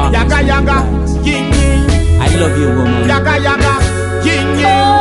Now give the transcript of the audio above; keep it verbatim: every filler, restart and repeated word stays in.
Yaga yaga, yin yin. I love you, woman. Yaga yaga, yin yin.